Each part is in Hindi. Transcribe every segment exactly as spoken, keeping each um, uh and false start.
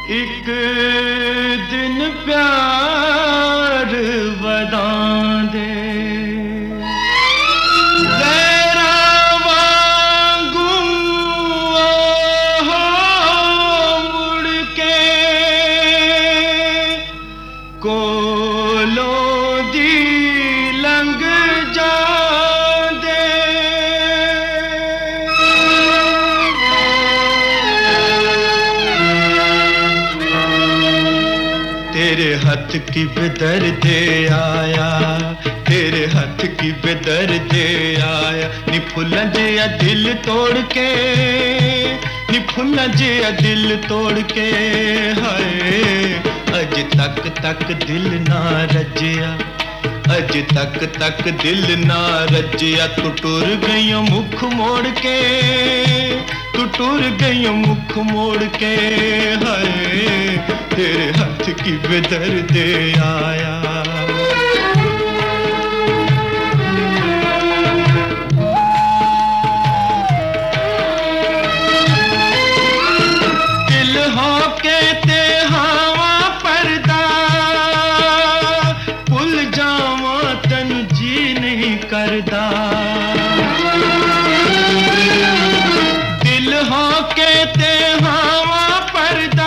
एक दिन प्यार वदांदे ज़रा वांगू मुड़ के कोलो दी लंघ जांदे। तेरे हाथ की बेदर दे आया, तेरे हाथ की बेदर दे आया, नी फुल्लां जिहा दिल तोड़ के, नी फुल्लां जिहा दिल तोड़ के। हाय अज तक तक दिल ना रजिया, अज तक तक दिल ना रजिया। तू टुर गई मुख मोड़ के, तू टुर गई मुख मोड़ के। हाय तेरे हाथ की बेदर दे आया। दिल हो के ते हावा पर्दा, भुल जावा तन जी नहीं करदा। दिल हो के ते हावा पर्दा,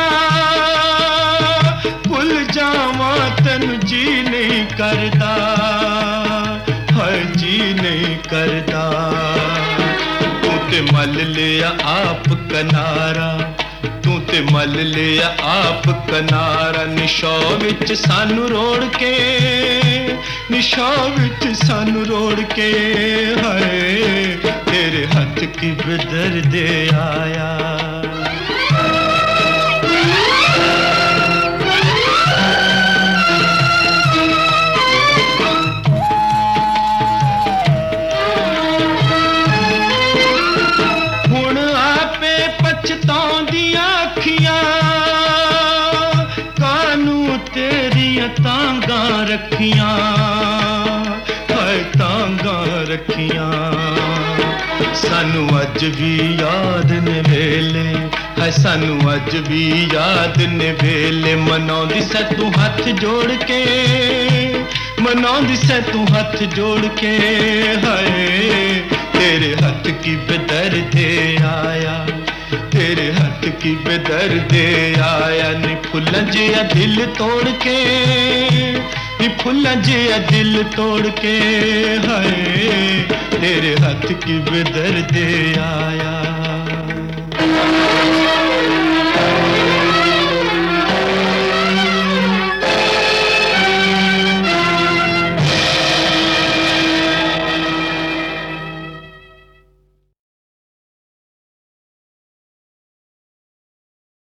भुल जावा तन जी नहीं करदा, हर जी नहीं करदा। तू ते मल लिया आप कनारा, तू ते मल लिया आप कनारा। निशा विच सानू रोड़ के, निशा विच सानू रोड़ के। हाय तेरे हाथ की बेदर दे आया। हुण आपे पछताउंदियां अखियां, कानू तेरियां तांगा रखियां, हाय तांगा रखियां। सानू अज भी याद ने वेले, हाय सानू अज भी याद ने वेले। मनाउंदी सै तू हथ जोड़ के, मनाउंदी सै तू हथ जोड़ के। हाय तेरे हाथ की बेदर दे आया, तेरे हाथ की बेदर दे आया। नी फुल्लां जिहा दिल तोड़ के, नी फुल्लां जिहा दिल तोड़ के। हाय तेरे हाथ की बेदर दे आया।